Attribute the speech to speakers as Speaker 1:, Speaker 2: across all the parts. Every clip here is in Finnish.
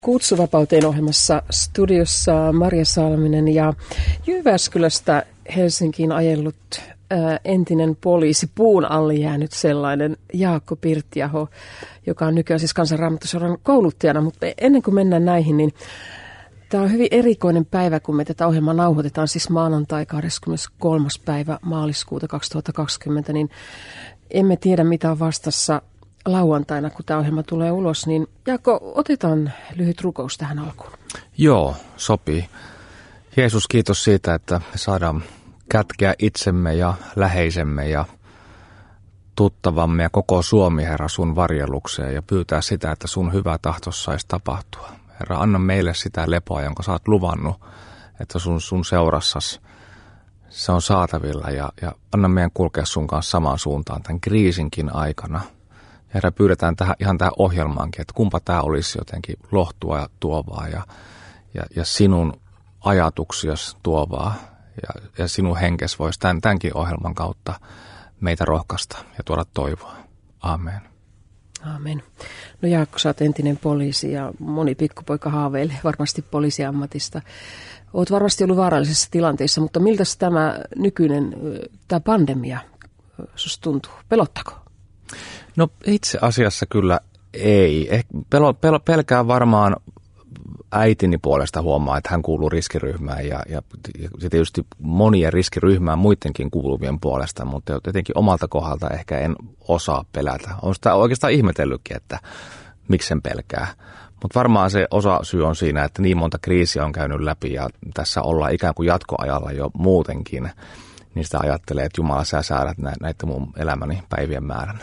Speaker 1: Kutsuvapauteen ohjelmassa studiossa Marja Salminen ja Jyväskylästä Helsinkiin ajellut entinen poliisi, puun alle jäänyt sellainen, Jaakko Pirttiaho, joka on nykyään siis Kansanraamattoseuran kouluttajana. Mutta ennen kuin mennään näihin, niin tämä on hyvin erikoinen päivä, kun me tätä ohjelmaa nauhoitetaan, siis maanantai 23. päivä maaliskuuta 2020, niin emme tiedä mitä on vastassa lauantaina, kun tämä ohjelma tulee ulos, niin Jaakko, otetaan lyhyt rukous tähän alkuun.
Speaker 2: Joo, sopii. Jeesus, kiitos siitä, että me saadaan kätkeä itsemme ja läheisemme ja tuttavamme ja koko Suomi, Herra, sun varjelukseen ja pyytää sitä, että sun hyvä tahto saisi tapahtua. Herra, anna meille sitä lepoa, jonka sä oot luvannut, että sun seurassasi se on saatavilla ja anna meidän kulkea sun kanssa samaan suuntaan tämän kriisinkin aikana. Herra, pyydetään ihan tähän ohjelmaankin, että kumpa tämä olisi jotenkin lohtua ja tuovaa ja sinun ajatuksiasi tuovaa ja sinun henkesi voisi tämänkin ohjelman kautta meitä rohkaista ja tuoda toivoa. Amen.
Speaker 1: Amen. No Jaakko, sä oot entinen poliisi ja moni pikkupoika haaveilee varmasti poliisiammatista. Oot varmasti ollut vaarallisessa tilanteessa, mutta miltä tämä nykyinen pandemia susta tuntuu? Pelottako?
Speaker 2: No itse asiassa kyllä ei. Pelkää varmaan äitini puolesta huomaa, että hän kuuluu riskiryhmään ja tietysti monien riskiryhmään muidenkin kuuluvien puolesta, mutta jotenkin omalta kohdalta ehkä en osaa pelätä. Olen sitä oikeastaan ihmetellytkin, että miksen pelkää. Mutta varmaan se osasyy on siinä, että niin monta kriisiä on käynyt läpi ja tässä ollaan ikään kuin jatkoajalla jo muutenkin. Niin sitä ajattelee, että Jumala, sä säädät näitä mun elämäni päivien määrän.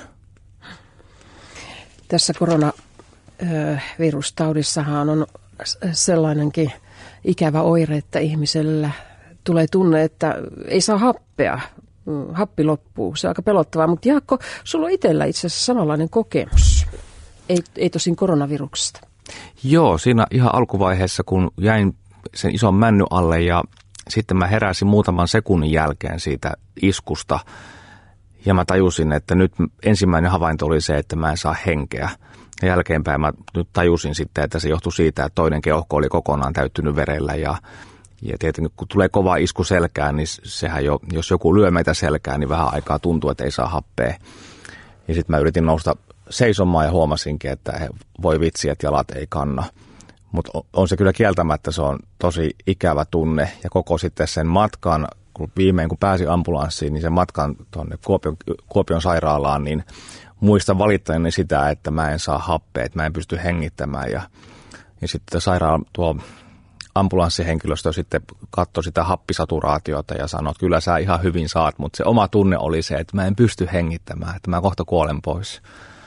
Speaker 1: Tässä koronavirustaudissahan on sellainenkin ikävä oire, että ihmisellä tulee tunne, että ei saa happea. Happi loppuu. Se on aika pelottavaa. Mutta Jaakko, sulla on itsellä itse asiassa samanlainen kokemus. Ei tosin koronaviruksesta. Joo,
Speaker 2: siinä ihan alkuvaiheessa, kun jäin sen ison männy alle ja sitten mä heräsin muutaman sekunnin jälkeen siitä iskusta ja mä tajusin, että nyt ensimmäinen havainto oli se, että mä en saa henkeä. Ja jälkeenpäin mä nyt tajusin sitten, että se johtui siitä, että toinen keuhko oli kokonaan täyttynyt verellä ja tietenkin kun tulee kova isku selkään, niin sehän jo, jos joku lyö meitä selkään, niin vähän aikaa tuntuu, että ei saa happea. Ja sitten mä yritin nousta seisomaan ja huomasinkin, että voi vitsi, että jalat ei kanna. Mutta on se kyllä kieltämättä, se on tosi ikävä tunne ja koko sitten sen matkan, kun pääsin ambulanssiin, niin sen matkan tuonne Kuopion sairaalaan, niin muistan valittajani sitä, että mä en saa happea, että mä en pysty hengittämään ja sitten tuo ambulanssihenkilöstö sitten katsoi sitä happisaturaatiota ja sanoi, että kyllä sä ihan hyvin saat, mutta se oma tunne oli se, että mä en pysty hengittämään, että mä kohta kuolen pois.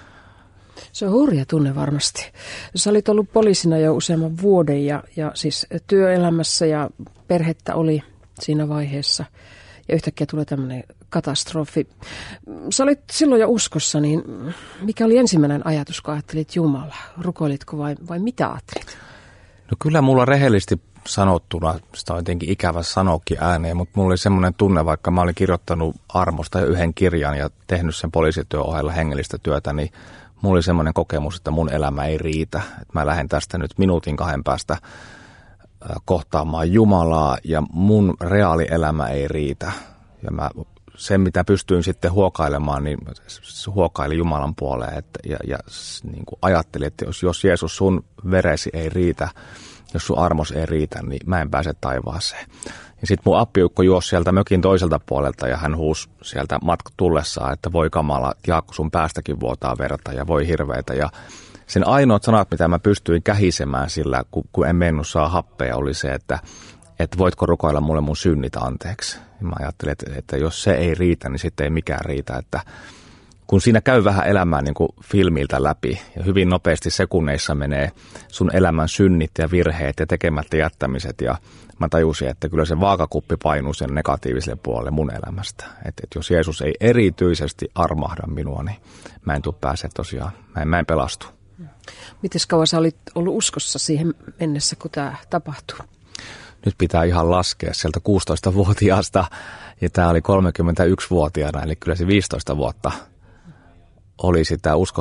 Speaker 1: Se on hurja tunne varmasti. Sä olit ollut poliisina jo useamman vuoden ja siis työelämässä ja perhettä oli siinä vaiheessa ja yhtäkkiä tulee tämmöinen katastrofi. Sä olit silloin jo uskossa, niin mikä oli ensimmäinen ajatus, kun ajattelit Jumala? Rukoilitko vai mitä ajattelit?
Speaker 2: No kyllä mulla rehellisesti sanottuna, sitä on jotenkin ikävä sanoakin ääneen, mutta mulla oli semmoinen tunne, vaikka mä olin kirjoittanut armosta jo yhden kirjan ja tehnyt sen poliisityön ohella hengellistä työtä, niin mulla oli semmoinen kokemus, että mun elämä ei riitä. Että mä lähden tästä nyt minuutin 2 päästä kohtaamaan Jumalaa ja mun reaalielämä ei riitä. Ja sen, mitä pystyin sitten huokailemaan, niin huokaili Jumalan puoleen ja niin kuin ajattelin, että jos Jeesus sun veresi ei riitä, jos sun armos ei riitä, niin mä en pääse taivaaseen. Ja sitten mun appiukko juosi sieltä mökin toiselta puolelta ja hän huusi sieltä tullessaan, että voi kamala, Jaakko, sun päästäkin vuotaa verta ja voi hirveitä. Ja sen ainoat sanat, mitä mä pystyin kähisemään sillä, kun en mennyt saa happea, oli se, että voitko rukoilla mulle mun synnit anteeksi. Ja mä ajattelin, että jos se ei riitä, niin sitten ei mikään riitä. Että kun siinä käy vähän elämää niin kuin filmiltä läpi ja hyvin nopeasti sekunneissa menee sun elämän synnit ja virheet ja tekemättä jättämiset ja mä tajusin, että kyllä se vaakakuppi painuu sen negatiiviselle puolelle mun elämästä. Että jos Jeesus ei erityisesti armahda minua, niin mä en tule pääse tosiaan, mä en pelastu.
Speaker 1: Miten kauan sä olit ollut uskossa siihen mennessä, kun tämä tapahtui?
Speaker 2: Nyt pitää ihan laskea sieltä 16-vuotiaasta ja tämä oli 31-vuotiaana, eli kyllä se 15 vuotta oli sitä uskossa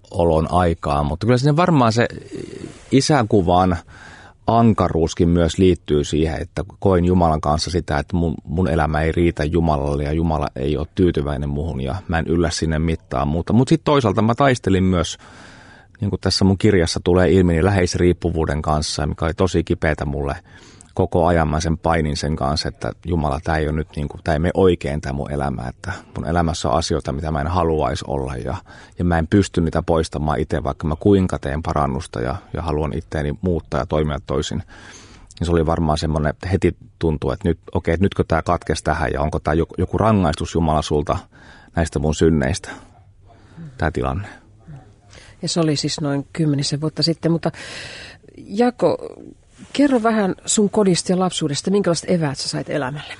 Speaker 2: olon aikaa, mutta kyllä sinne varmaan se isäkuvan ankaruuskin myös liittyy siihen, että koin Jumalan kanssa sitä, että mun elämä ei riitä Jumalalle ja Jumala ei ole tyytyväinen muhun ja mä en yllä sinne mittaan muuta. Mutta sitten toisaalta mä taistelin myös, niin kuin tässä mun kirjassa tulee ilmi, niin läheisriippuvuuden kanssa, mikä oli tosi kipeätä mulle koko ajan. Mä sen painin sen kanssa, että Jumala, tämä ei ole nyt niin kuin, tämä ei mene oikein tämä mun elämä, että mun elämässä on asioita, mitä mä en haluaisi olla ja mä en pysty niitä poistamaan itse, vaikka mä kuinka teen parannusta ja haluan itseäni muuttaa ja toimia toisin. Ja se oli varmaan semmoinen, että heti tuntuu, että nyt, okei, että nytkö tämä katkesi tähän ja onko tämä joku rangaistus Jumala sulta näistä mun synneistä, tämä tilanne.
Speaker 1: Ja se oli siis noin 10 vuotta sitten, mutta Jaakko, kerro vähän sun kodista ja lapsuudesta, minkälaiset eväät sä sait elämälle?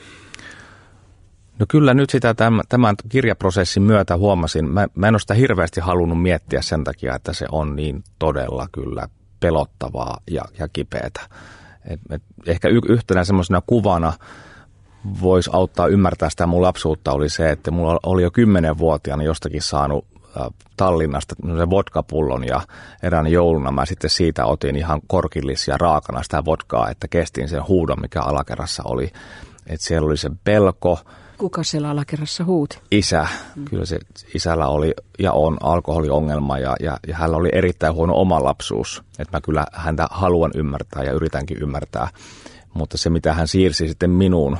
Speaker 2: No kyllä nyt sitä tämän kirjaprosessin myötä huomasin, mä en ole sitä hirveästi halunnut miettiä sen takia, että se on niin todella kyllä pelottavaa ja kipeätä. Ehkä yhtenä semmoisena kuvana voisi auttaa ymmärtää sitä mun lapsuutta oli se, että mulla oli jo 10-vuotiaana jostakin saanut Tallinnasta vodkapullon ja erään jouluna mä sitten siitä otin ihan korkillisia raakana sitä vodkaa, että kestin sen huudon, mikä alakerrassa oli. Että siellä oli se pelko.
Speaker 1: Kuka siellä alakerrassa huuti?
Speaker 2: Isä. Kyllä se isällä oli ja on alkoholiongelma ja hänellä oli erittäin huono oma lapsuus. Että mä kyllä häntä haluan ymmärtää ja yritänkin ymmärtää. Mutta se, mitä hän siirsi sitten minuun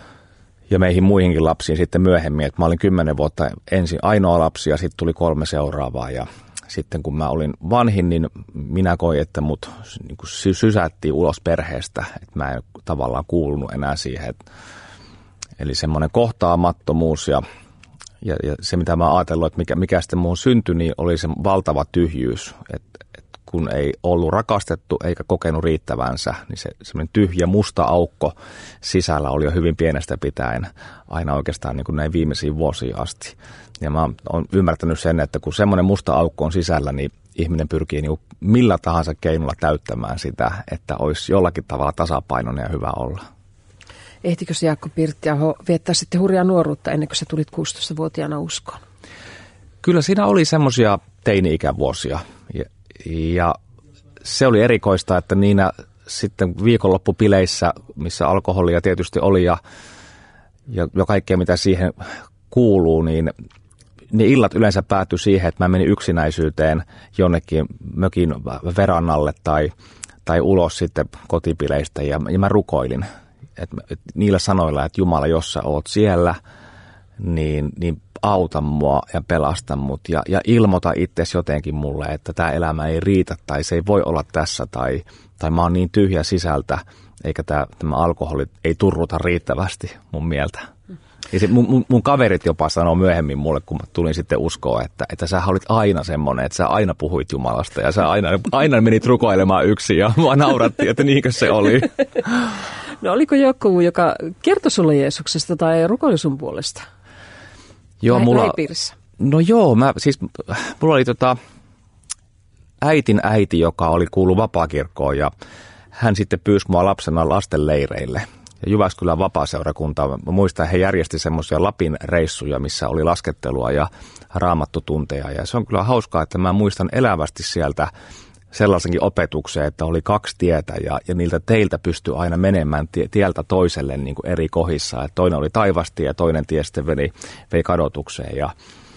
Speaker 2: ja meihin muihinkin lapsiin sitten myöhemmin, että mä olin 10 vuotta ensin ainoa lapsi ja sitten tuli 3 seuraavaa ja sitten kun mä olin vanhin, niin minä koin, että mut niin kuin sysättiin ulos perheestä, että mä en tavallaan kuulunut enää siihen. Eli semmoinen kohtaamattomuus ja se, mitä mä ajattelin, että mikä sitten muuhun syntyi, niin oli se valtava tyhjyys, että kun ei ollut rakastettu eikä kokenut riittävänsä, niin se semmoinen tyhjä musta aukko sisällä oli jo hyvin pienestä pitäen aina oikeastaan niin kuin näin viimeisiin vuosiin asti. Ja mä oon ymmärtänyt sen, että kun semmoinen musta aukko on sisällä, niin ihminen pyrkii niin millä tahansa keinolla täyttämään sitä, että olisi jollakin tavalla tasapainoinen ja hyvä olla.
Speaker 1: Ehtikö Jaakko Pirttiaho viettää sitten hurjaa nuoruutta ennen kuin sä tulit 16-vuotiaana uskoon?
Speaker 2: Kyllä siinä oli semmoisia teini-ikävuosia ja se oli erikoista, että niinä sitten viikonloppupileissä, missä alkoholia tietysti oli ja kaikkea mitä siihen kuuluu, niin illat yleensä päättyi siihen, että mä menin yksinäisyyteen jonnekin mökin verannalle tai ulos sitten kotipileistä ja mä rukoilin. Et niillä sanoilla, että Jumala, jos sä oot siellä, niin auta mua ja pelasta mut ja ilmoita itsesi jotenkin mulle, että tämä elämä ei riitä tai se ei voi olla tässä tai mä oon niin tyhjä sisältä, eikä tämä alkoholi ei turruta riittävästi mun mieltä. Ja se, mun kaverit jopa sanoo myöhemmin mulle, kun mä tulin sitten uskoa, että sä olit aina semmoinen, että sä aina puhuit Jumalasta ja sä aina menit rukoilemaan yksin ja mua naurattiin, että niinkö se oli.
Speaker 1: No oliko joku, joka kertoi sulle Jeesuksesta tai rukoili sun puolesta?
Speaker 2: Joo,
Speaker 1: lähipiirissä?
Speaker 2: No joo, mulla oli äitin äiti, joka oli kuullut vapaakirkkoon ja hän sitten pyysi mua lapsena lastenleireille. Ja Jyväskylän vapaaseurakunta, mä muistan, he järjesti semmoisia Lapin reissuja, missä oli laskettelua ja raamattutunteja. Ja se on kyllä hauskaa, että mä muistan elävästi sieltä sellaisenkin opetukseen, että oli 2 tietä ja niiltä teiltä pystyi aina menemään tieltä toiselle niin kuin eri kohdissa. Et toinen oli taivastie ja toinen tie sitten vei kadotukseen. Ja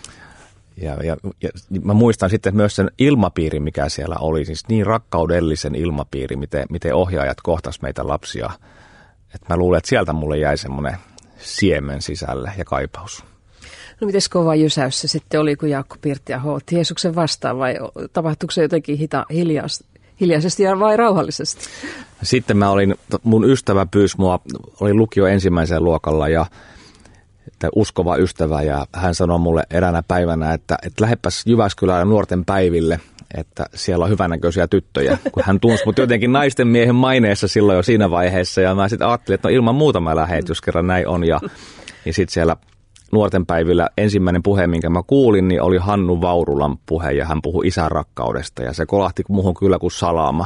Speaker 2: mä muistan sitten myös sen ilmapiirin, mikä siellä oli, siis niin rakkaudellisen ilmapiiri, miten ohjaajat kohtas meitä lapsia. Että mä luulen, että sieltä mulle jäi semmoinen siemen sisälle ja kaipaus.
Speaker 1: No miten kova jysäys se sitten oli, kun Jaakko Pirttiaho otti Jeesuksen vastaan vai tapahtuiko se jotenkin hiljaisesti vai rauhallisesti?
Speaker 2: Sitten mun ystävä pyysi mua, oli lukio ensimmäisellä luokalla ja uskova ystävä ja hän sanoi mulle eräänä päivänä, että lähdepäs Jyväskylään nuorten päiville, että siellä on hyvännäköisiä tyttöjä, kun hän tunsi mut jotenkin naisten miehen maineessa silloin jo siinä vaiheessa ja mä sitten ajattelin, että no ilman muuta mä lähden, jos kerran näin on ja sitten siellä nuorten päivillä ensimmäinen puhe, minkä mä kuulin, niin oli Hannu Vaurulan puhe ja hän puhui isän rakkaudesta ja se kolahti muuhun kyllä kuin salama,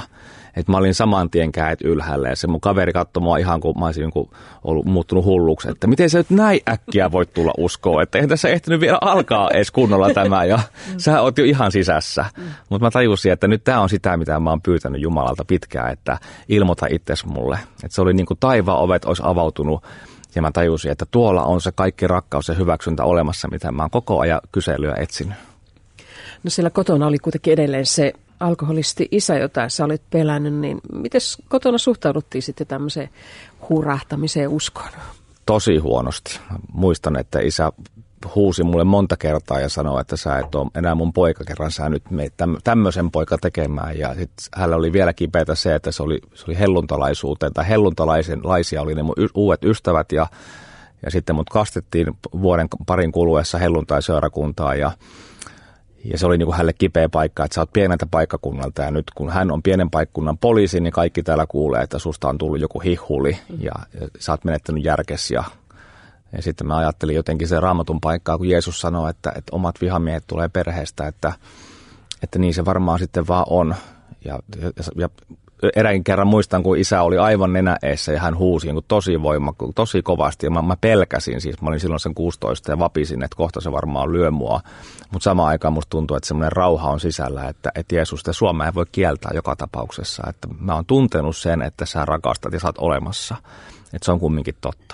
Speaker 2: Että mä olin saman tien kädet ylhäällä ja se mun kaveri katsoi mua ihan kuin mä olisin niin kuin ollut muuttunut hulluksi, että miten sä nyt näin äkkiä voit tulla uskoon, että eihän tässä ehtinyt vielä alkaa edes kunnolla tämä ja sä oot jo ihan sisässä. Mutta mä tajusin, että nyt tää on sitä, mitä mä oon pyytänyt Jumalalta pitkään, että ilmoita itsesi mulle. Että se oli niin kuin taivaan ovet olisi avautunut ja mä tajusin, että tuolla on se kaikki rakkaus ja hyväksyntä olemassa, mitä mä oon koko ajan kyselyä etsinyt.
Speaker 1: No siellä kotona oli kuitenkin edelleen se alkoholisti isä, jota sä olit pelännyt, niin miten kotona suhtauduttiin sitten tämmöiseen hurahtamiseen uskoon?
Speaker 2: Tosi huonosti. Muistan, että isä huusi mulle monta kertaa ja sanoi, että sä et ole enää mun poika, kerran sä nyt meet tämmöisen poika tekemään. Ja sitten hänellä oli vielä kipeätä se, että se oli helluntalaisuuteen tai helluntalaisia oli ne mun uudet ystävät ja sitten mut kastettiin vuoden parin kuluessa helluntaiseurakuntaan ja se oli niin kuin hänelle kipeä paikka, että sä oot pieneltä paikkakunnalta ja nyt kun hän on pienen paikkakunnan poliisi, niin kaikki täällä kuulee, että susta on tullut joku hihuli ja sä oot menettänyt järkes. Ja sitten mä ajattelin jotenkin se Raamatun paikkaa, kun Jeesus sanoo, että omat vihamiehet tulee perheestä, että niin se varmaan sitten vaan on. Ja eräin kerran muistan, kun isä oli aivan nenäeessä ja hän huusi niin tosi voimakkaasti, tosi kovasti. Ja mä pelkäsin, siis mä olin silloin sen 16 ja vapisin, että kohta se varmaan lyö mua. Mutta samaan aikaan musta tuntuu, että semmoinen rauha on sisällä, että Jeesus, että Suomea ei voi kieltää joka tapauksessa. Että mä oon tuntenut sen, että sä rakastat ja sä oot olemassa. Että se on kumminkin totta.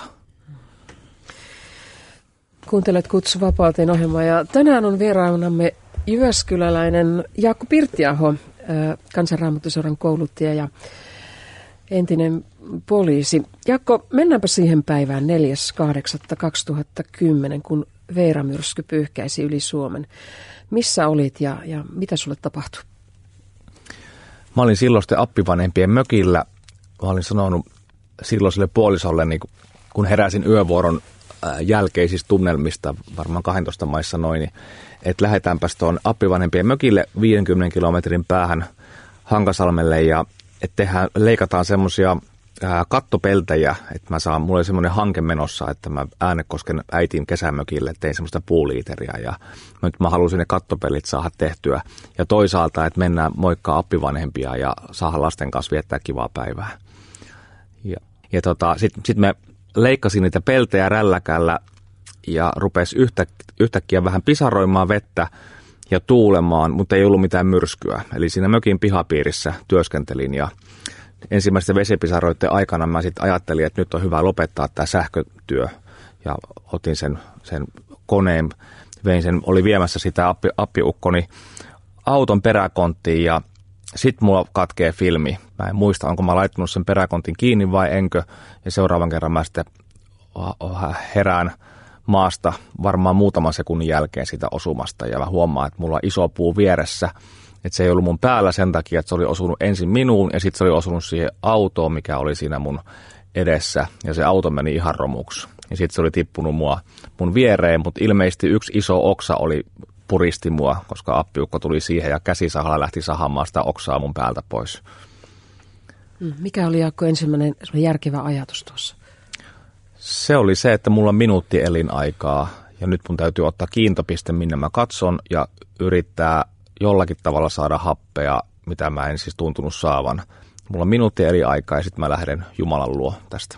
Speaker 1: Kuuntelet Kutsu Vapauteen -ohjelmaa ja tänään on vieraanamme jyväskyläläinen Jaakko Pirttiaho, Kansanraamattoseuran kouluttaja ja entinen poliisi. Jaakko, mennäänpä siihen päivään 4.8.2010, kun Veera-myrsky pyyhkäisi yli Suomen. Missä olit ja mitä sulle tapahtui?
Speaker 2: Mä olin silloisten appivanhempien mökillä. Mä olin sanonut silloiselle puolisolle, niin kun heräsin yövuoron jälkeisistä tunnelmista, varmaan 12 maissa noin, niin, että lähdetäänpäs tuon appivanhempien mökille 50 kilometrin päähän Hankasalmelle ja että leikataan semmoisia kattopeltejä, että mulla oli semmoinen hanke menossa, että mä Äänekosken äitin kesämökille tein semmoista puuliiteria ja nyt mä halusin ne kattopellit saada tehtyä ja toisaalta, että mennään moikkaa appivanhempia ja saada lasten kanssa viettää kivaa päivää. Sitten me leikkasin niitä peltejä rälläkällä ja rupesi yhtäkkiä vähän pisaroimaan vettä ja tuulemaan, mutta ei ollut mitään myrskyä. Eli siinä mökin pihapiirissä työskentelin ja ensimmäisten vesipisaroiden aikana mä sitten ajattelin, että nyt on hyvä lopettaa tämä sähkötyö. Ja otin sen koneen, oli viemässä sitä appiukkoni auton peräkonttiin ja sitten mulla katkee filmi. Mä en muista, onko mä laittanut sen peräkontin kiinni vai enkö. Ja seuraavan kerran mä sitten herään maasta varmaan muutaman sekunnin jälkeen siitä osumasta. Ja mä huomaan, että mulla on iso puu vieressä. Että se ei ollut mun päällä sen takia, että se oli osunut ensin minuun ja sitten se oli osunut siihen autoon, mikä oli siinä mun edessä. Ja se auto meni ihan romuksi. Ja sitten se oli tippunut mun viereen, mutta ilmeisesti yksi iso oksa puristi mua, koska appiukko tuli siihen ja käsisahalla lähti sahamaan sitä oksaa mun päältä pois.
Speaker 1: Mikä oli, Jaakko, ensimmäinen järkevä ajatus tuossa?
Speaker 2: Se oli se, että mulla on minuutti elinaikaa ja nyt mun täytyy ottaa kiintopiste, minne mä katson ja yrittää jollakin tavalla saada happea, mitä mä en siis tuntunut saavan. Mulla on minuutti elinaikaa ja sitten mä lähden Jumalan luo tästä.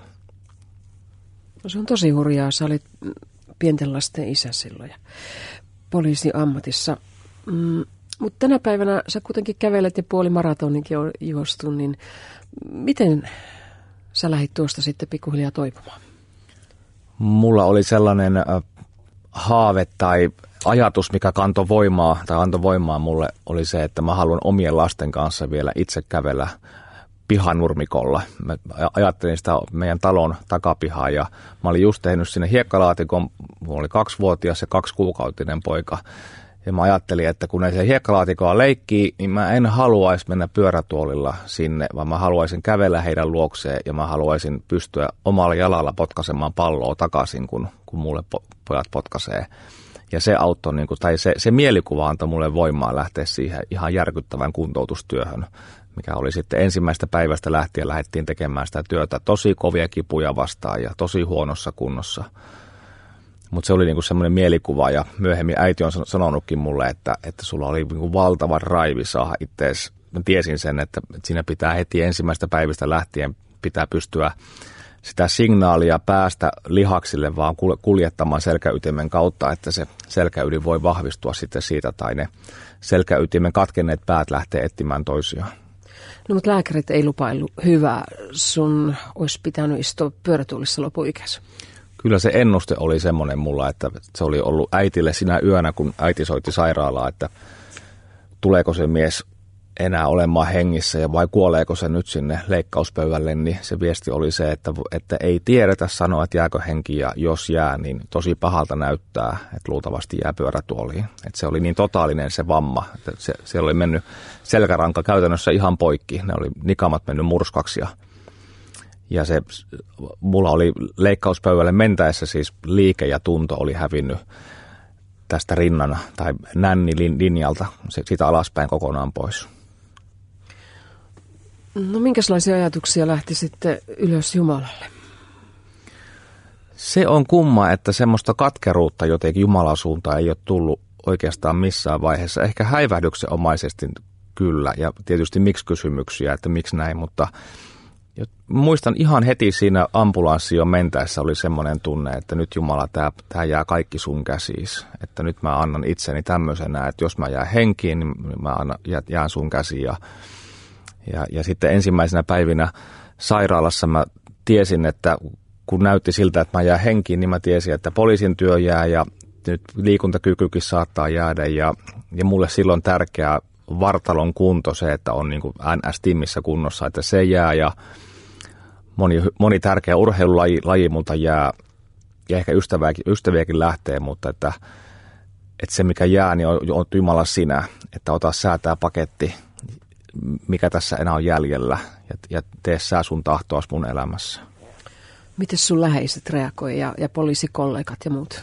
Speaker 1: No, se on tosi hurjaa. Sä olit pienten lasten isä silloin ja poliisiammatissa. Mutta tänä päivänä sä kuitenkin kävelet ja puoli maratoninkin on juostu, niin miten sä lähdit tuosta sitten pikkuhiljaa toipumaan?
Speaker 2: Mulla oli sellainen haave tai ajatus, mikä antoi voimaa mulle, oli se, että mä haluan omien lasten kanssa vielä itse kävellä pihanurmikolla. Mä ajattelin sitä meidän talon takapihaa ja mä olin just tehnyt sinne hiekkalaatikon, mulla oli 2-vuotias ja 2-kuukautinen poika. Ja mä ajattelin, että kun ei se hiekkalaatikoa leikkii, niin mä en haluaisi mennä pyörätuolilla sinne, vaan mä haluaisin kävellä heidän luokseen ja mä haluaisin pystyä omalla jalalla potkaisemaan palloa takaisin, kun mulle pojat potkaisee. Ja se auttoi, tai se mielikuva antoi mulle voimaa lähteä siihen ihan järkyttävän kuntoutustyöhön, mikä oli sitten ensimmäistä päivästä lähtien lähdettiin tekemään sitä työtä tosi kovia kipuja vastaan ja tosi huonossa kunnossa. Mutta se oli semmoinen mielikuva ja myöhemmin äiti on sanonutkin mulle, että sulla oli valtava raivi saada itseäsi mä tiesin sen, että siinä pitää heti ensimmäistä päivistä lähtien pitää pystyä sitä signaalia päästä lihaksille vaan kuljettamaan selkäytimen kautta, että se selkäydin voi vahvistua sitten siitä tai ne selkäytimen katkenneet päät lähtee etsimään toisiaan.
Speaker 1: No mutta lääkärit ei lupaillut hyvää. Sun olisi pitänyt istua pyörätuolissa lopuikässä.
Speaker 2: Kyllä se ennuste oli semmoinen mulla, että se oli ollut äitille sinä yönä, kun äiti soitti sairaalaa, että tuleeko se mies enää olemaan hengissä ja vai kuoleeko se nyt sinne leikkauspöydälle, niin se viesti oli se, että ei tiedetä sanoa, että jääkö henki ja jos jää, niin tosi pahalta näyttää, että luultavasti jää pyörätuoliin. Että se oli niin totaalinen se vamma, että se oli mennyt selkäranka käytännössä ihan poikki, ne oli nikamat mennyt murskaksi ja se mulla oli leikkauspöydälle mentäessä siis liike ja tunto oli hävinnyt tästä rinnan tai nännilinjalta sitä alaspäin kokonaan pois.
Speaker 1: No minkälaisia ajatuksia lähti sitten ylös Jumalalle?
Speaker 2: Se on kumma, että semmoista katkeruutta jotenkin Jumalan suuntaan ei ole tullut oikeastaan missään vaiheessa. Ehkä häivähdyksenomaisesti kyllä ja tietysti miksi kysymyksiä, että miksi näin, mutta muistan ihan heti siinä ambulanssi jo mentäessä oli semmoinen tunne, että nyt Jumala, tämä jää kaikki sun käsiis. Että nyt mä annan itseni tämmöisenä, että jos mä jään henkiin, niin mä jään sun käsiin. Ja sitten ensimmäisenä päivinä sairaalassa mä tiesin, että kun näytti siltä, että mä jään henkiin, niin mä tiesin, että poliisin työ jää ja nyt liikuntakykykin saattaa jäädä. Ja mulle silloin tärkeä vartalon kunto se, että on niin kuin NS-timmissä kunnossa, että se jää ja moni tärkeä urheilulaji multa jää ja ehkä ystäviäkin lähtee, mutta että se mikä jää, niin on Jumala sinä, että ota sä tää paketti, mikä tässä enää on jäljellä ja tee sä sun tahtoas mun elämässä.
Speaker 1: Miten sun läheiset reagoi ja poliisikollegat ja muut?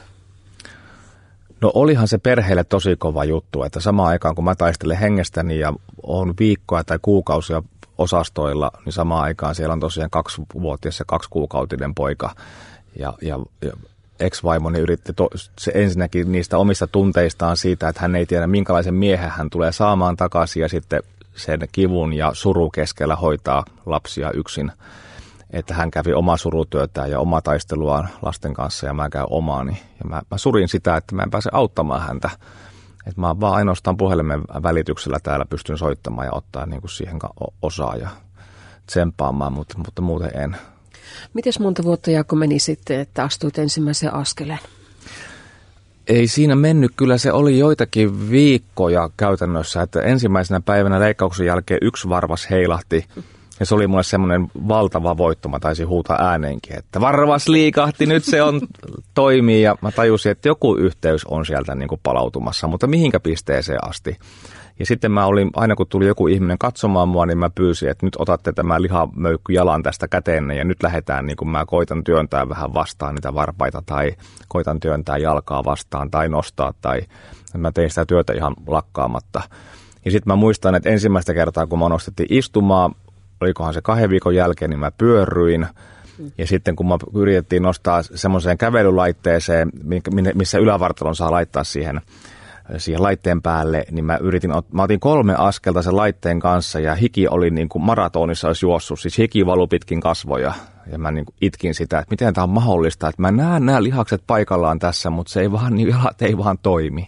Speaker 2: No olihan se perheelle tosi kova juttu, että samaan aikaan kun mä taistelen hengestäni ja on viikkoa tai kuukausia osastoilla, niin samaan aikaan siellä on tosiaan 2-vuotias ja 2-kuukautinen poika. Ja ex-vaimoni yritti se ensinnäkin niistä omista tunteistaan siitä, että hän ei tiedä minkälaisen miehen hän tulee saamaan takaisin ja sitten sen kivun ja suru keskellä hoitaa lapsia yksin. Että hän kävi omaa surutyötään ja omaa taisteluaan lasten kanssa ja mä käyn omaani. Ja mä surin sitä, että mä en pääse auttamaan häntä. Että mä vaan ainoastaan puhelimen välityksellä täällä pystyn soittamaan ja ottaa niin kuin siihen osaa ja tsemppaamaan, mutta muuten en.
Speaker 1: Mites monta vuotta Jaakko meni sitten, että astuit ensimmäisen askeleen?
Speaker 2: Ei siinä mennyt. Kyllä se oli joitakin viikkoja käytännössä, että ensimmäisenä päivänä leikkauksen jälkeen yksi varvas heilahti. Ja se oli mulle semmoinen valtava voitto, mä taisin huutaa ääneenkin, että varvas liikahti, nyt se on toimii. Ja mä tajusin, että joku yhteys on sieltä niin kuin palautumassa, mutta mihinkä pisteeseen asti. Ja sitten mä olin, aina kun tuli joku ihminen katsomaan mua, niin mä pyysin, että nyt otatte tämä lihamöykky jalan tästä käteenne ja nyt lähdetään, niin kuin mä koitan työntää vähän vastaan niitä varpaita tai koitan työntää jalkaa vastaan tai nostaa tai mä tein sitä työtä ihan lakkaamatta. Ja sitten mä muistan, että ensimmäistä kertaa, kun mä nostettiin istumaan, olikohan se 2 viikon jälkeen, niin mä pyörryin. Ja sitten kun mä yritettiin nostaa semmoiseen kävelylaitteeseen, missä ylävartalon saa laittaa siihen laitteen päälle, niin mä otin 3 askelta sen laitteen kanssa ja hiki oli niin kuin maratonissa olisi juossut. Siis hiki valui pitkin kasvoja ja mä niin kuin itkin sitä, että miten tämä on mahdollista, että mä näen nämä lihakset paikallaan tässä, mutta se ei vaan, niin jalat ei vaan toimi.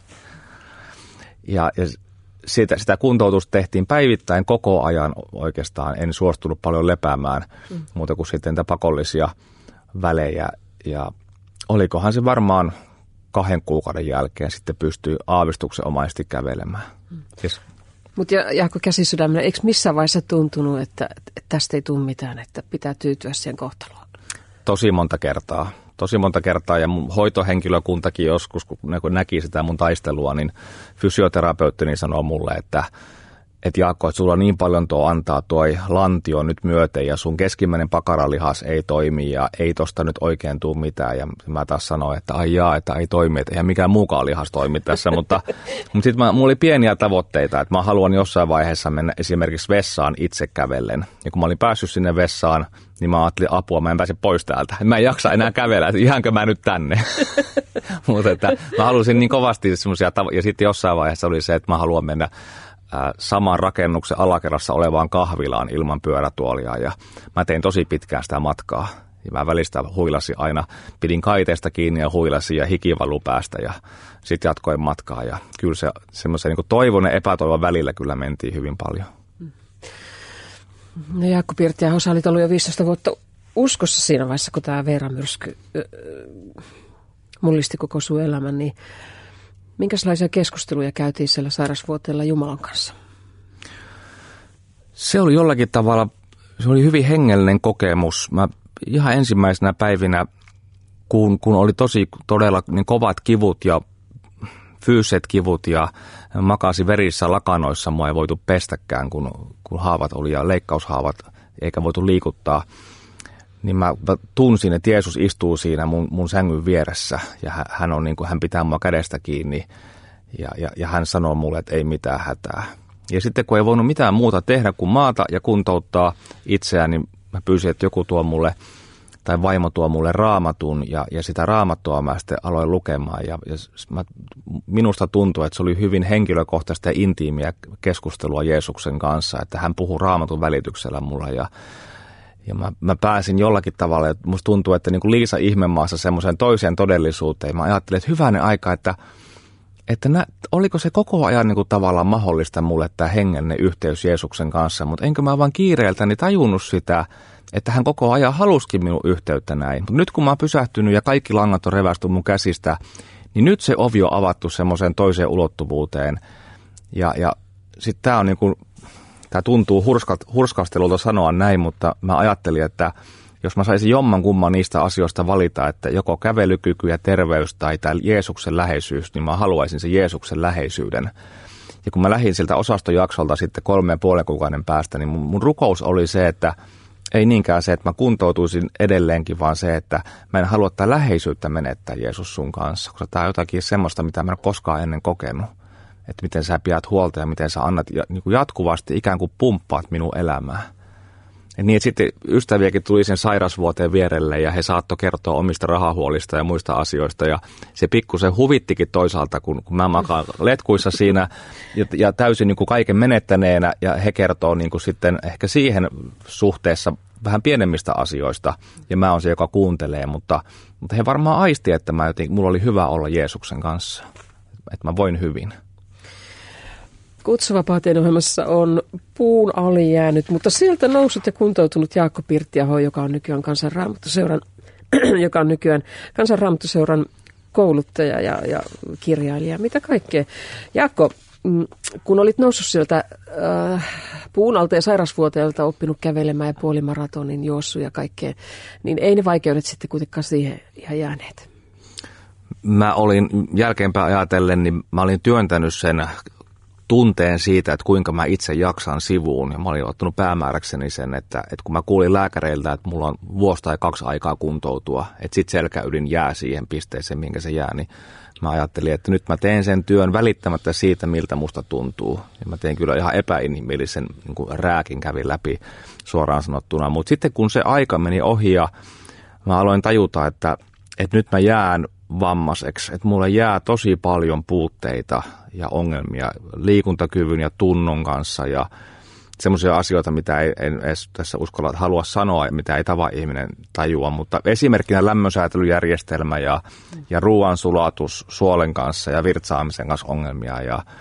Speaker 2: Ja sitä kuntoutusta tehtiin päivittäin koko ajan oikeastaan. En suostunut paljon lepäämään muuta kuin sitten pakollisia välejä. Ja olikohan se varmaan 2 kuukauden jälkeen sitten pystyy aavistuksenomaisesti kävelemään. Yes.
Speaker 1: Mutta Jaakko käsisydämenä, eikö missään vaiheessa tuntunut, että tästä ei tule mitään, että pitää tyytyä siihen kohtaloon?
Speaker 2: Tosi monta kertaa ja mun hoitohenkilökuntakin joskus, kun näki sitä mun taistelua, niin fysioterapeuttini sanoo mulle, että Jaakko, että sulla on niin paljon antaa toi lantio nyt myöten ja sun keskimmäinen pakaralihas ei toimi ja ei tosta nyt oikein tule mitään. Ja mä taas sanoin, että että ei toimi, että eihän mikään muukaan lihas toimi tässä, mutta sitten mulla oli pieniä tavoitteita, että mä haluan jossain vaiheessa mennä esimerkiksi vessaan itse kävellen. Ja kun mä olin päässyt sinne vessaan, niin mä ajattelin apua, mä en pääse pois täältä. Mä en jaksa enää kävellä, että jäänkö mä nyt tänne. Mutta että mä halusin niin kovasti semmoisia ja sitten jossain vaiheessa oli se, että mä haluan mennä saman rakennuksen alakerrassa olevaan kahvilaan ilman pyörätuolia ja mä tein tosi pitkään sitä matkaa. Ja mä välistä huilasin aina, pidin kaiteesta kiinni ja huilasin ja hiki valui päästä ja sitten jatkoin matkaa. Ja kyllä se semmoisen niin toivon ja epätoivon välillä kyllä mentiin hyvin paljon.
Speaker 1: No Jaakko Pirttiaho, sä olit ollut jo 15 vuotta uskossa siinä vaiheessa, kun tämä Veera-myrsky mullisti koko sun elämän, niin minkälaisia keskusteluja käytiin siellä sairasvuoteella Jumalan kanssa?
Speaker 2: Se oli jollakin tavalla, se oli hyvin hengellinen kokemus. Mä ihan ensimmäisenä päivinä, kun oli todella niin kovat kivut ja fyysiset kivut ja makasi verissä lakanoissa, mua ei voitu pestäkään, kun haavat oli ja leikkaushaavat eikä voitu liikuttaa. Niin mä tunsin, että Jeesus istuu siinä mun sängyn vieressä ja hän pitää mua kädestä kiinni ja hän sanoo mulle, että ei mitään hätää. Ja sitten kun ei voinut mitään muuta tehdä kuin maata ja kuntouttaa itseään, niin mä pyysin, että joku tuo mulle tai vaimo tuo mulle raamatun ja sitä raamattua mä sitten aloin lukemaan ja minusta tuntui, että se oli hyvin henkilökohtaista ja intiimiä keskustelua Jeesuksen kanssa, että hän puhui raamatun välityksellä mulle ja mä pääsin jollakin tavalla, että musta tuntuu, että niin kuin Liisa Ihmemaassa semmoiseen toiseen todellisuuteen. Mä ajattelin, että hyvänen aika, että oliko se koko ajan niin kuin tavallaan mahdollista mulle tämä hengellinen yhteys Jeesuksen kanssa, mutta enkö mä vaan kiireeltäni tajunnut sitä, että hän koko ajan halusikin minun yhteyttä näin. Mutta nyt kun mä oon pysähtynyt ja kaikki langat on revästy mun käsistä, niin nyt se ovi on avattu semmoiseen toiseen ulottuvuuteen. Ja sitten tämä on niin kuin, tämä tuntuu hurskastelulta sanoa näin, mutta mä ajattelin, että jos mä saisin jommankumman niistä asioista valita, että joko kävelykyky ja terveys tai tämä Jeesuksen läheisyys, niin mä haluaisin sen Jeesuksen läheisyyden. Ja kun mä lähdin siltä osastojaksolta sitten 3,5 kuukauden päästä, niin mun rukous oli se, että ei niinkään se, että mä kuntoutuisin edelleenkin, vaan se, että mä en halua tätä läheisyyttä menettää Jeesus sun kanssa, koska tämä on jotakin semmoista, mitä mä en ole koskaan ennen kokenut. Että miten sä pidät huolta ja miten sä annat niin kuin jatkuvasti ikään kuin pumppaat minun elämää. Et niin, että sitten ystäviäkin tuli sen sairasvuoteen vierelle ja he saattoi kertoa omista rahahuolista ja muista asioista. Ja se pikkusen huvittikin toisaalta, kun mä makaan letkuissa siinä ja täysin niin kuin kaiken menettäneenä ja he kertoo niin kuin sitten ehkä siihen suhteessa vähän pienemmistä asioista. Ja mä oon se, joka kuuntelee, mutta he varmaan aisti, että mulla oli hyvä olla Jeesuksen kanssa, että mä voin hyvin. Kutsuvapauteen ohjelmassa on puun alijäänyt, mutta sieltä noussut ja kuntoutunut Jaakko Pirttiaho, joka on nykyään Kansanraamattuseuran kouluttaja ja kirjailija. Mitä kaikkea? Jaakko, kun olit noussut sieltä puun alta ja sairasvuoteelta, oppinut kävelemään ja puolimaratonin juossut ja kaikkea, niin ei ne vaikeudet sitten kuitenkaan siihen ihan jääneet? Mä olin jälkeenpäin ajatellen, niin mä olin työntänyt sen tunteen siitä, että kuinka mä itse jaksan sivuun. Ja mä olin ottanut päämääräkseni sen, että kun mä kuulin lääkäreiltä, että mulla on vuosi tai 2 aikaa kuntoutua, että sit selkäydin jää siihen pisteeseen, minkä se jää, niin mä ajattelin, että nyt mä teen sen työn välittämättä siitä, miltä musta tuntuu. Ja mä tein kyllä ihan epäinhimillisen niin kuin rääkin kävin läpi suoraan sanottuna. Mutta sitten kun se aika meni ohi ja mä aloin tajuta, että nyt mä jään vammaiseksi, että mulle jää tosi paljon puutteita ja ongelmia liikuntakyvyn ja tunnon kanssa ja semmoisia asioita, mitä en edes tässä halua sanoa, mitä ei tava ihminen tajua, mutta esimerkkinä lämmönsäätelyjärjestelmä ja ruoansulatus suolen kanssa ja virtsaamisen kanssa ongelmia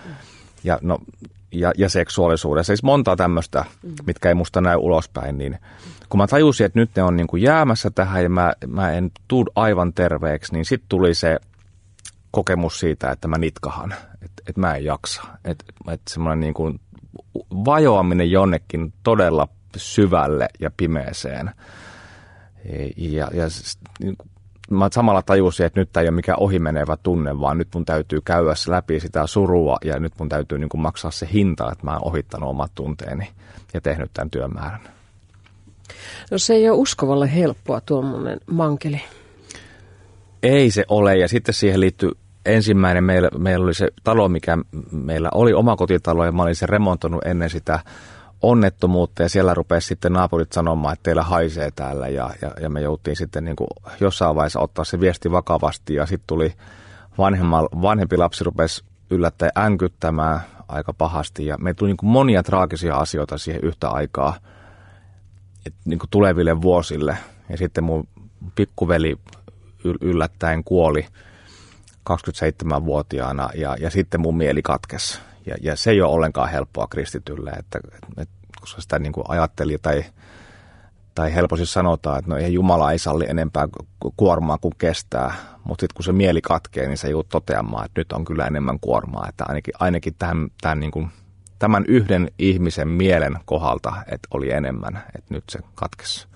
Speaker 2: ja seksuaalisuudessa. Siis monta tämmöistä, mitkä ei musta näy ulospäin, niin kun mä tajusin, että nyt ne on niin kuin jäämässä tähän ja mä en tuu aivan terveeksi, niin sitten tuli se kokemus siitä, että mä nitkahan, että mä en jaksa. Että semmoinen niin kuin vajoaminen jonnekin todella syvälle ja pimeeseen. Ja mä samalla tajusin, että nyt ei ole mikään ohimenevä tunne, vaan nyt mun täytyy käydä läpi sitä surua ja nyt mun täytyy niin kuin maksaa se hinta, että mä oon ohittanut omat tunteeni ja tehnyt tämän työmäärän. No se ei ole uskovalle helppoa tuommoinen mankeli. Ei se ole ja sitten siihen liittyy ensimmäinen, meillä oli se talo, mikä meillä oli omakotitalo ja mä olin sen remontoinut ennen sitä onnettomuutta ja siellä rupesi sitten naapurit sanomaan, että teillä haisee täällä ja me jouttiin sitten niin kuin jossain vaiheessa ottaa se viesti vakavasti ja sitten tuli vanhempi lapsi rupesi yllättäen änkyttämään aika pahasti ja me tuli niin kuin monia traagisia asioita siihen yhtä aikaa niin kuin tuleville vuosille. Ja sitten mun pikkuveli yllättäen kuoli 27-vuotiaana ja sitten mun mieli katkesi. Ja se ei ole ollenkaan helppoa kristitylle, että koska sitä niin kuin ajatteli tai helposti sanotaan, että no ei Jumala ei salli enempää kuormaa kuin kestää, mutta sitten kun se mieli katkee, niin se joudut toteamaan, että nyt on kyllä enemmän kuormaa, että ainakin tämän yhden ihmisen mielen kohdalta, että oli enemmän, että nyt se katkesi.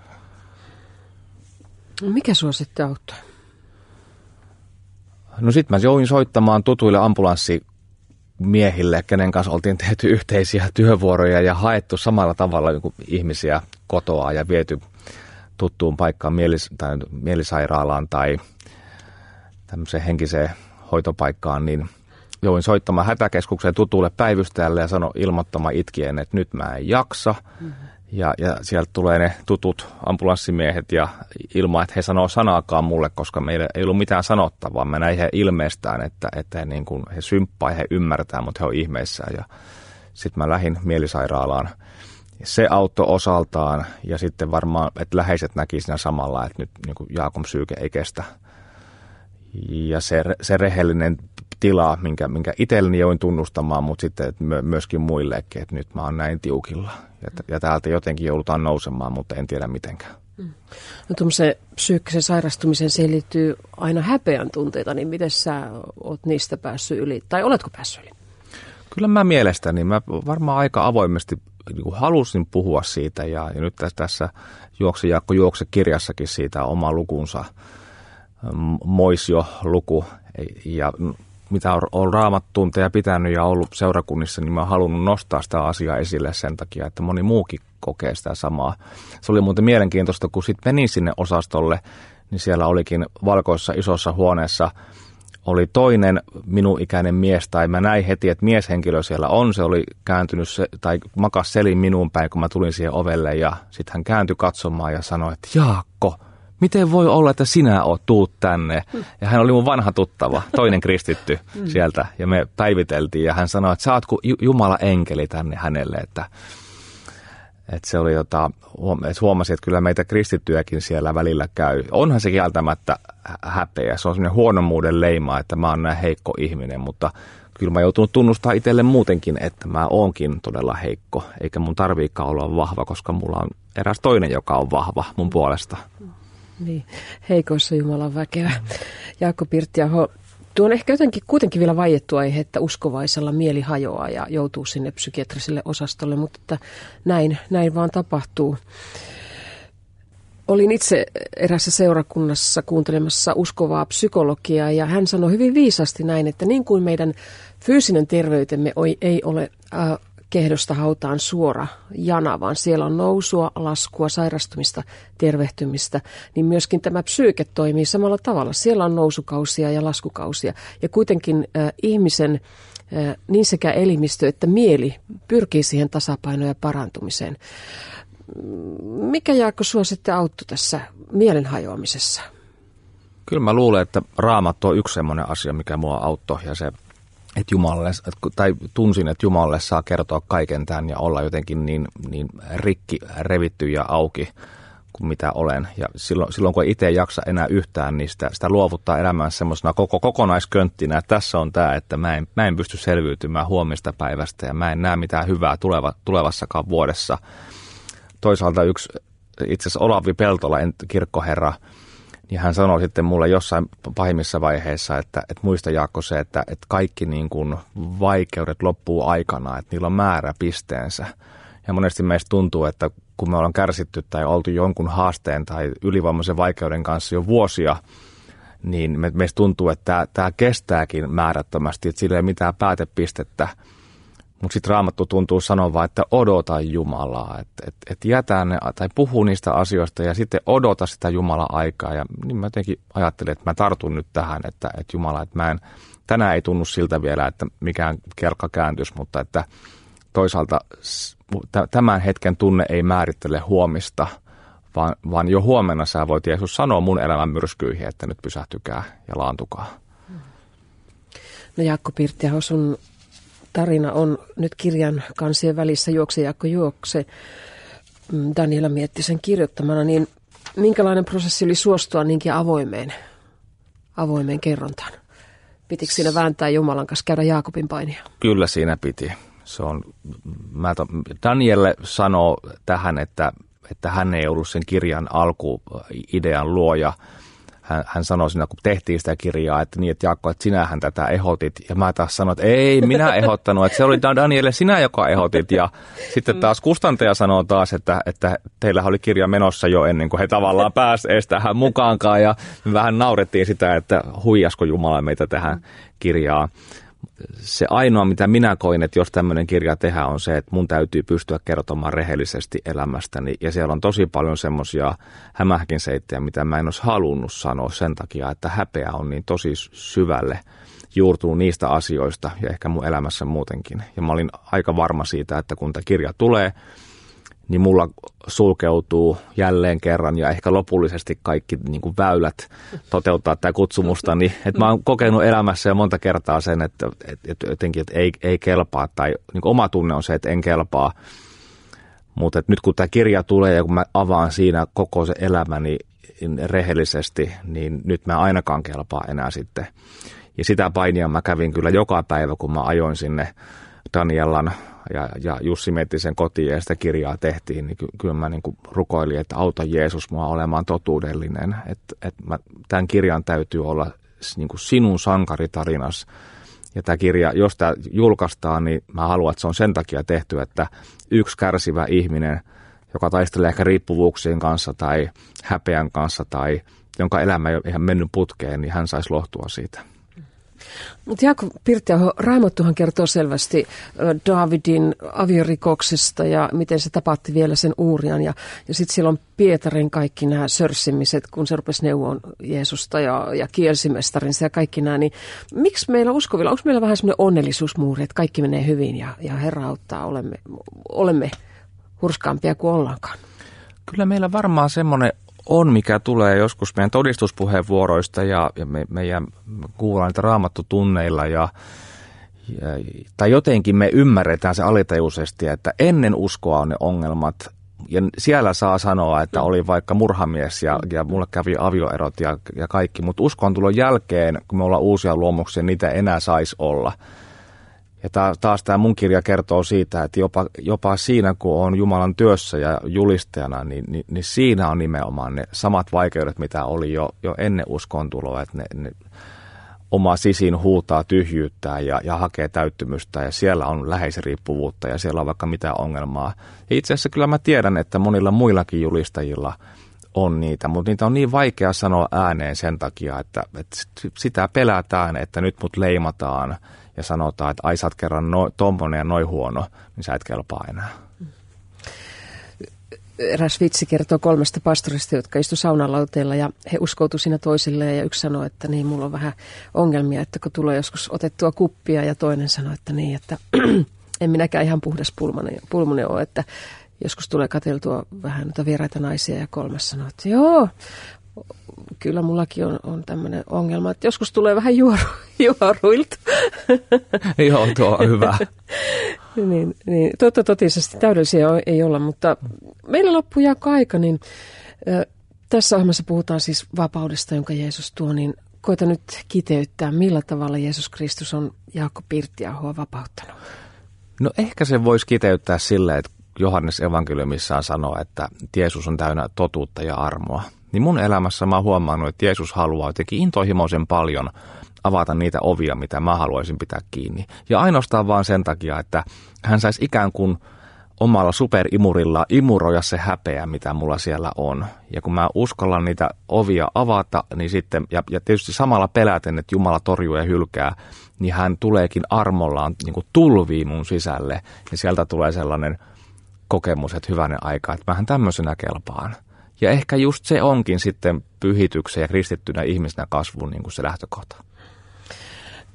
Speaker 1: Mikä sua sitten auttoi?
Speaker 2: No sitten mä jouduin soittamaan tutuille ambulanssimiehille, kenen kanssa oltiin tehty yhteisiä työvuoroja ja haettu samalla tavalla kuin ihmisiä kotoa ja viety tuttuun paikkaan mielisairaalaan tai tämmöiseen henkiseen hoitopaikkaan, niin jouduin soittamaan hätäkeskukseen tutulle päivystäjälle ja ilmoittamaan itkien, että nyt mä en jaksa. Mm-hmm. Ja sieltä tulee ne tutut ambulanssimiehet ja ilman, että he sanoo sanaakaan mulle, koska meillä ei ollut mitään sanottavaa. Mä näin he ilmeestään, että niin kuin he symppaa ja he ymmärtää, mutta he on ihmeissään. Ja sitten mä lähdin mielisairaalaan. Se auttoi osaltaan ja sitten varmaan, että läheiset näki siinä samalla, että nyt niin kuin Jaakon psyyke ei kestä. Ja se rehellinen tila, minkä itselleni join tunnustamaan, mutta sitten myöskin muillekin, että nyt mä oon näin tiukilla. Ja täältä jotenkin joudutaan nousemaan, mutta en tiedä mitenkään.
Speaker 1: No tuommoisen psyykkisen sairastumiseen siihen liittyy aina häpeän tunteita, niin miten sä oot niistä päässyt yli? Tai oletko päässyt yli?
Speaker 2: Kyllä mä mielestäni, mä varmaan aika avoimesti niin halusin puhua siitä ja nyt tässä Jaakko juokse kirjassakin siitä oma lukunsa, Moisio-luku ja mitä on raamattunteja pitänyt ja ollut seurakunnissa, niin mä oon halunnut nostaa sitä asiaa esille sen takia, että moni muukin kokee sitä samaa. Se oli muuten mielenkiintoista, kun sitten menin sinne osastolle, niin siellä olikin valkoisessa isossa huoneessa oli toinen minun ikäinen mies, tai mä näin heti, että mieshenkilö siellä on. Se oli kääntynyt tai makas selin minuun päin, kun mä tulin siihen ovelle, ja sitten hän kääntyi katsomaan ja sanoi, että Jaakko, miten voi olla, että sinä tuut tänne? Ja hän oli mun vanha tuttava, toinen kristitty sieltä, ja me päiviteltiin, ja hän sanoi, että sä oot kuin Jumala enkeli tänne hänelle, että se oli huomasi, että kyllä meitä kristittyjäkin siellä välillä käy. Onhan se kieltämättä häpeä, se on semmoinen huonommuuden leima, että mä oon näin heikko ihminen, mutta kyllä mä joutunut tunnustaa itselle muutenkin, että mä oonkin todella heikko, eikä mun tarviikaan olla vahva, koska mulla on eräs toinen, joka on vahva mun puolesta.
Speaker 1: Niin, heikoissa Jumalan väkevä. Jaakko Pirttiaho, tuo on ehkä jotenkin kuitenkin vielä vaiettu aihe, että uskovaisella mieli hajoaa ja joutuu sinne psykiatriselle osastolle, mutta että näin vaan tapahtuu. Olin itse erässä seurakunnassa kuuntelemassa uskovaa psykologiaa ja hän sanoi hyvin viisasti näin, että niin kuin meidän fyysinen terveytemme ei ole kehdosta hautaan suora jana, vaan siellä on nousua, laskua, sairastumista, tervehtymistä, niin myöskin tämä psyyke toimii samalla tavalla. Siellä on nousukausia ja laskukausia ja kuitenkin ihmisen niin sekä elimistö että mieli pyrkii siihen tasapainoon ja parantumiseen. Mikä Jaakko sua sitten auttoi tässä mielen hajoamisessa?
Speaker 2: Kyllä mä luulen, että Raamattu on yksi semmoinen asia, mikä mua auttoi ja se, että Jumalalle, tai tunsin, että Jumalalle saa kertoa kaiken tämän ja olla jotenkin niin rikki, revitty ja auki kuin mitä olen. Ja silloin kun itse ei jaksa enää yhtään, niin sitä luovuttaa elämään semmoisena kokonaiskönttinä, että tässä on tämä, että mä en pysty selviytymään huomista päivästä ja mä en näe mitään hyvää tulevassakaan vuodessa. Toisaalta itse asiassa Olavi Peltola, kirkkoherra, niin hän sanoi sitten mulle jossain pahimmissa vaiheissa, että muista Jaakko se, että kaikki niin kuin vaikeudet loppuu aikana, että niillä on määrä pisteensä. Ja monesti meistä tuntuu, että kun me ollaan kärsitty tai oltu jonkun haasteen tai ylivoimaisen vaikeuden kanssa jo vuosia, niin meistä tuntuu, että tämä kestääkin määrättömästi, että sillä ei mitään päätepistettä. Mutta sitten Raamattu tuntuu sanoa, että odota Jumalaa, että jätä ne tai puhu niistä asioista ja sitten odota sitä Jumalan aikaa. Ja niin mä jotenkin ajattelin, että mä tartun nyt tähän, että Jumala, että tänään ei tunnu siltä vielä, että mikään kelkka kääntyisi, mutta että toisaalta tämän hetken tunne ei määrittele huomista, vaan jo huomenna sä voit Jeesus sanoa mun elämän myrskyihin, että nyt pysähtykää ja laantukaa.
Speaker 1: No Jaakko Pirttiaho, sun tarina on nyt kirjan kansien välissä Juokse Jaakko juokse. Daniela mietti sen kirjoittamana, niin minkälainen prosessi oli suostua niinkin avoimeen kerrontaan? Pitikö siinä vääntää Jumalan kanssa käydä Jaakobin painia?
Speaker 2: Kyllä siinä piti. Danielle sanoo tähän, että hän ei ollut sen kirjan alkuidean luoja. Hän sanoi siinä, kun tehtiin sitä kirjaa, että niin, että Jaakko, että sinähän tätä ehdotit. Ja mä taas sanoin, että ei minä ehdottanut, että se oli Danielle sinä, joka ehdotit. Ja sitten taas kustantaja sanoo taas, että teillä oli kirja menossa jo ennen kuin he tavallaan pääsivät edes tähän mukaankaan. Ja me vähän naurettiin sitä, että huijasko Jumala meitä tähän kirjaan. Se ainoa, mitä minä koin, että jos tämmöinen kirja tehdään, on se, että mun täytyy pystyä kertomaan rehellisesti elämästäni. Ja siellä on tosi paljon semmoisia hämähäkinseittejä, mitä mä en olisi halunnut sanoa sen takia, että häpeä on niin tosi syvälle juurtunut niistä asioista ja ehkä mun elämässä muutenkin. Ja mä olin aika varma siitä, että kun tämä kirja tulee, niin mulla sulkeutuu jälleen kerran ja ehkä lopullisesti kaikki niin kuin väylät toteuttaa tämä kutsumusta. Niin, että mä oon kokenut elämässä jo monta kertaa sen, että jotenkin että ei kelpaa tai niin kuin oma tunne on se, että en kelpaa. Mutta nyt kun tämä kirja tulee ja kun mä avaan siinä koko se elämäni rehellisesti, niin nyt mä ainakaan kelpaa enää sitten. Ja sitä painia mä kävin kyllä joka päivä, kun mä ajoin sinne Danielan ja Jussi Miettisen kotiin ja sitä kirjaa tehtiin, niin kyllä mä niin kuin rukoilin, että auta Jeesus mua olemaan totuudellinen. Että tämän kirjan täytyy olla niin kuin sinun sankaritarinas. Ja tämä kirja, jos tämä julkaistaan, niin mä haluan, että se on sen takia tehty, että yksi kärsivä ihminen, joka taistelee ehkä riippuvuuksien kanssa tai häpeän kanssa tai jonka elämä ei ole ihan mennyt putkeen, niin hän saisi lohtua siitä.
Speaker 1: Mutta Jaakko Pirttiaho, Raamattuhan kertoo selvästi Daavidin aviorikoksesta ja miten se tapahti vielä sen Uurian. Ja sitten siellä on Pietarin kaikki nämä sörssimiset, kun se rupesi neuvoon Jeesusta ja kielsimestarinsa ja kaikki nämä. Niin miksi meillä uskovilla, onko meillä vähän semmoinen onnellisuusmuuri, että kaikki menee hyvin ja Herra auttaa, olemme hurskaampia kuin ollaankaan?
Speaker 2: Kyllä meillä varmaan semmoinen on, mikä tulee joskus meidän todistuspuheenvuoroista ja meidän kuullaan niitä raamattutunneilla tai jotenkin me ymmärretään se alitajuisesti, että ennen uskoa on ne ongelmat ja siellä saa sanoa, että oli vaikka murhamies ja mulle kävi avioerot ja kaikki, mutta uskon tulon jälkeen, kun me ollaan uusia luomuksia, niitä enää saisi olla. Ja taas tämä mun kirja kertoo siitä, että jopa siinä, kun on Jumalan työssä ja julistajana, niin siinä on nimenomaan ne samat vaikeudet, mitä oli jo ennen uskontuloa, että ne oma sisin huutaa tyhjyyttä ja hakee täyttymystä ja siellä on läheisriippuvuutta ja siellä on vaikka mitä ongelmaa. Ja itse asiassa kyllä mä tiedän, että monilla muillakin julistajilla on niitä, mutta niitä on niin vaikea sanoa ääneen sen takia, että sitä pelätään, että nyt mut leimataan ja sanotaan, että ai sä oot kerran tommonen ja noin huono, niin sä et kelpaa enää.
Speaker 1: Eräs vitsi kertoo 3 pastorista, jotka istu saunalauteella ja he uskoutuivat siinä toisilleen ja yksi sanoi, että niin, mulla on vähän ongelmia, että kun tulee joskus otettua kuppia ja toinen sanoi, että niin, että en minäkään ihan puhdas pulmunen ole, että joskus tulee katseltua vähän noita vieraita naisia ja 3 sanoi, että joo, kyllä mullakin on tämmöinen ongelma, että joskus tulee vähän juoruilta.
Speaker 2: Joo, tuo on hyvä.
Speaker 1: niin, totisesti täydellisiä ei olla, mutta meillä loppuu Jaakko aika, niin tässä ohjelmassa puhutaan siis vapaudesta, jonka Jeesus tuo, niin koita nyt kiteyttää, millä tavalla Jeesus Kristus on Jaakko Pirttiahoa vapauttanut.
Speaker 2: No ehkä se voisi kiteyttää sille, että Johannes evankeliumissaan sanoo, että Jeesus on täynnä totuutta ja armoa. Niin mun elämässä mä oon huomannut, että Jeesus haluaa jotenkin intohimoisen paljon avata niitä ovia, mitä mä haluaisin pitää kiinni. Ja ainoastaan vaan sen takia, että hän saisi ikään kuin omalla superimurilla imuroida se häpeä, mitä mulla siellä on. Ja kun mä uskallan niitä ovia avata, niin sitten, ja tietysti samalla peläten, että Jumala torjuu ja hylkää, niin hän tuleekin armollaan niin kuin tulviin mun sisälle. Ja sieltä tulee sellainen kokemus, että hyvänen aika, että mähän tämmöisenä kelpaan. Ja ehkä just se onkin sitten pyhityksen ja kristittynä ihmisenä kasvun niin kuin se lähtökohta.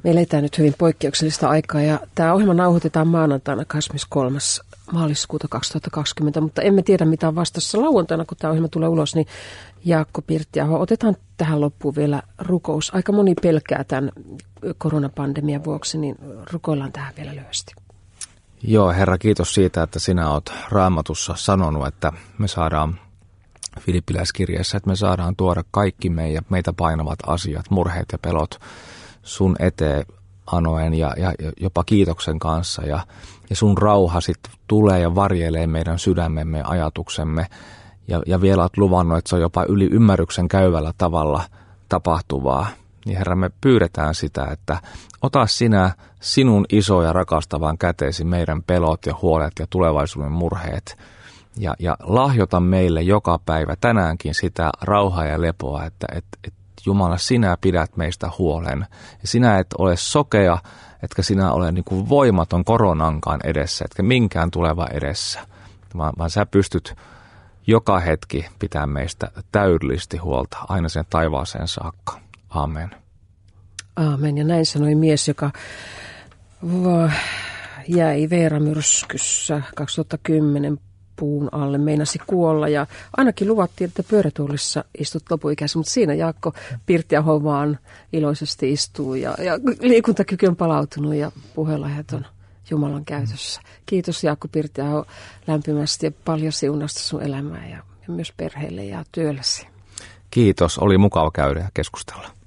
Speaker 1: Me eletään nyt hyvin poikkeuksellista aikaa ja tämä ohjelma nauhoitetaan maanantaina 23. maaliskuuta 2020, mutta emme tiedä mitä on vastassa lauantaina, kun tämä ohjelma tulee ulos, niin Jaakko Pirttiaho, otetaan tähän loppuun vielä rukous. Aika moni pelkää tämän koronapandemian vuoksi, niin rukoillaan tähän vielä lyhyesti.
Speaker 2: Joo, Herra, kiitos siitä, että sinä olet Raamatussa sanonut, että me saadaan Filippiläiskirjeessä, että me saadaan tuoda kaikki meitä painavat asiat, murheet ja pelot sun eteen anoen ja jopa kiitoksen kanssa. Ja sun rauha sitten tulee ja varjelee meidän sydämemme ja ajatuksemme. Ja vielä olet luvannut, että se on jopa yli ymmärryksen käyvällä tavalla tapahtuvaa. Niin Herra, me pyydetään sitä, että ota sinä sinun iso ja rakastavan käteesi meidän pelot ja huolet ja tulevaisuuden murheet. Ja lahjota meille joka päivä tänäänkin sitä rauhaa ja lepoa, että Jumala, sinä pidät meistä huolen. Ja sinä et ole sokea, etkä sinä ole niin kuin voimaton koronankaan edessä, etkä minkään tuleva edessä, vaan sä pystyt joka hetki pitää meistä täydellisesti huolta, aina sen taivaaseen saakka. Amen.
Speaker 1: Aamen. Ja näin sanoi mies, joka jäi Veera-myrskyssä 2010 puun alle, meinasi kuolla ja ainakin luvattiin, että pyörätuolissa istut lopuikäisen, mutta siinä Jaakko Pirttiaho vaan iloisesti istuu ja liikuntakyky on palautunut ja puhelahjat on Jumalan käytössä. Kiitos Jaakko Pirttiaho lämpimästi ja paljon siunasta sun elämää ja myös perheelle ja työllesi.
Speaker 2: Kiitos, oli mukava käydä ja keskustella.